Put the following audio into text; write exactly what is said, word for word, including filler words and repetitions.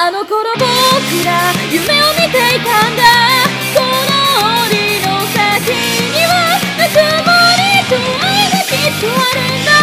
あの頃僕ら夢を見ていたんだ。この檻の先にはぬくもりと愛がきっとあるんだ。